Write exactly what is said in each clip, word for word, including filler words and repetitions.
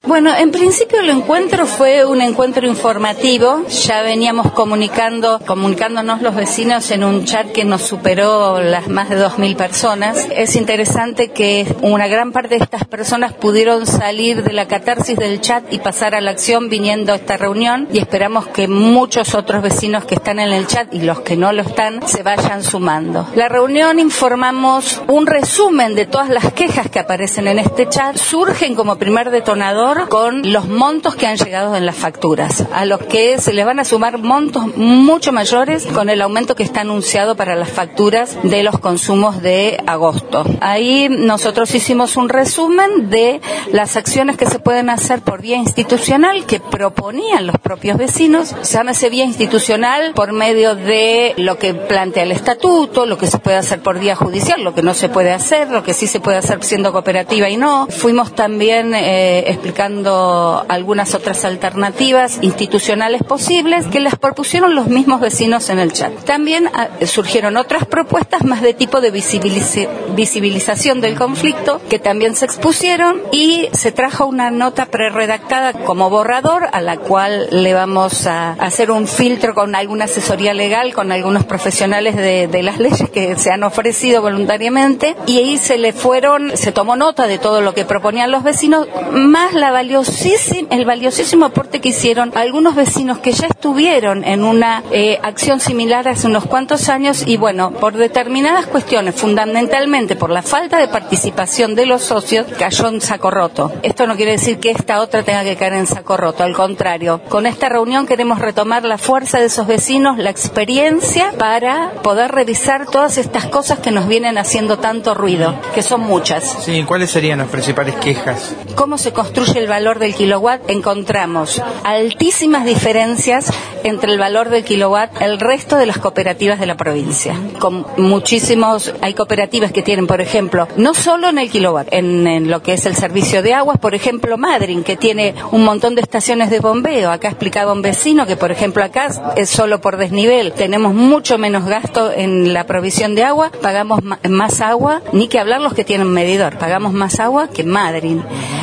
Bueno, en principio el encuentro fue un encuentro informativo. Ya veníamos comunicando, comunicándonos los vecinos en un chat que nos superó las más de dos mil personas. Es interesante que una gran parte de estas personas pudieron salir de la catarsis del chat y pasar a la acción viniendo a esta reunión, y esperamos que muchos otros vecinos que están en el chat y los que no lo están se vayan sumando. La reunión informamos un resumen de todas las quejas que aparecen en este chat. Surgen como primer detonador con los montos que han llegado en las facturas, a los que se les van a sumar montos mucho mayores con el aumento que está anunciado para las facturas de los consumos de agosto. Ahí nosotros hicimos un resumen de las acciones que se pueden hacer por vía institucional que proponían los propios vecinos. Llámese vía institucional por medio de lo que plantea el estatuto, lo que se puede hacer por vía judicial, lo que no se puede hacer, lo que sí se puede hacer siendo cooperativa y no. Fuimos también eh, explicando algunas otras alternativas institucionales posibles que las propusieron los mismos vecinos en el chat. También uh, surgieron otras propuestas más de tipo de visibiliz- visibilización del conflicto que también se expusieron, y se trajo una nota preredactada como borrador a la cual le vamos a hacer un filtro con alguna asesoría legal, con algunos profesionales de, de las leyes que se han ofrecido voluntariamente, y ahí se le fueron, se tomó nota de todo lo que proponían los vecinos, más la valiosísimo, el valiosísimo aporte que hicieron algunos vecinos que ya estuvieron en una eh, acción similar hace unos cuantos años, y bueno, por determinadas cuestiones, fundamentalmente por la falta de participación de los socios, cayó en saco roto. Esto no quiere decir que esta otra tenga que caer en saco roto, al contrario, con esta reunión queremos retomar la fuerza de esos vecinos, la experiencia, para poder revisar todas estas cosas que nos vienen haciendo tanto ruido, que son muchas. Sí, ¿cuáles serían las principales quejas? ¿Cómo se construye el valor del kilowatt? Encontramos altísimas diferencias entre el valor del kilowatt el resto de las cooperativas de la provincia. Con muchísimos, hay cooperativas que tienen, por ejemplo, no solo en el kilowatt, en, en lo que es el servicio de aguas, por ejemplo, Madryn, que tiene un montón de estaciones de bombeo. Acá explicaba un vecino que, por ejemplo, acá es solo por desnivel, tenemos mucho menos gasto en la provisión de agua, pagamos ma- más agua, ni que hablar los que tienen medidor, pagamos más agua que Madryn.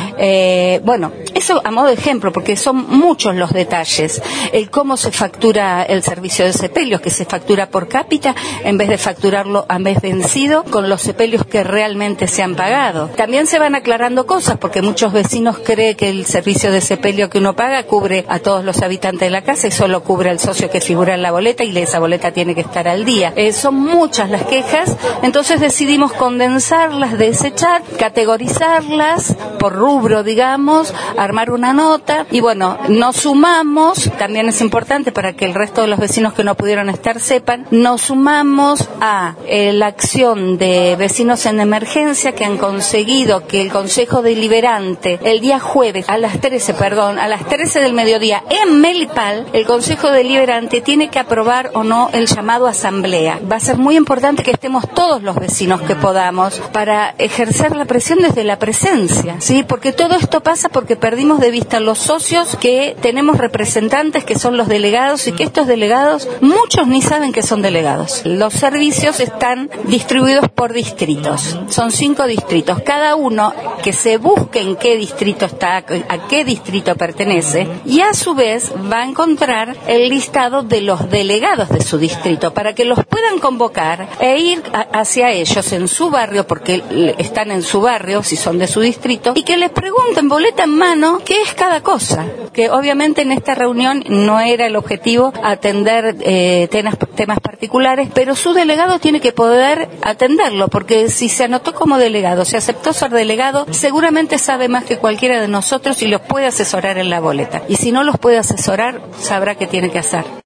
Eh, bueno, eso a modo de ejemplo, porque son muchos los detalles. El cómo se factura el servicio de sepelios, que se factura por cápita en vez de facturarlo a mes vencido con los sepelios que realmente se han pagado. También se van aclarando cosas, porque muchos vecinos creen que el servicio de sepelio que uno paga cubre a todos los habitantes de la casa y solo cubre al socio que figura en la boleta, y esa boleta tiene que estar al día. Eh, son muchas las quejas, entonces decidimos condensarlas de ese chat, categorizarlas por rubro, digamos, armar una nota, y bueno, nos sumamos, también es importante para que el resto de los vecinos que no pudieron estar sepan, nos sumamos a eh, la acción de vecinos en emergencia, que han conseguido que el Consejo Deliberante el día jueves a las trece, perdón, a las trece del mediodía en Melipal, el Consejo Deliberante tiene que aprobar o no el llamado a asamblea. Va a ser muy importante que estemos todos los vecinos que podamos para ejercer la presión desde la presencia, ¿sí? Porque todo esto pasa porque perdimos de vista los socios, que tenemos representantes que son los delegados, y que estos delegados, muchos ni saben que son delegados. Los servicios están distribuidos por distritos, son cinco distritos, cada uno que se busque en qué distrito está, a qué distrito pertenece, y a su vez va a encontrar el listado de los delegados de su distrito, para que los puedan convocar e ir a, hacia ellos en su barrio, porque están en su barrio, si son de su distrito, y que les pregunten boleta en mano qué es cada cosa. Que obviamente en esta reunión no era el objetivo atender eh, temas, temas particulares, pero su delegado tiene que poder atenderlo, porque si se anotó como delegado, se aceptó ser delegado, seguramente sabe más que cualquiera de nosotros y los puede asesorar en la boleta. Y si no los puede asesorar, sabrá qué tiene que hacer.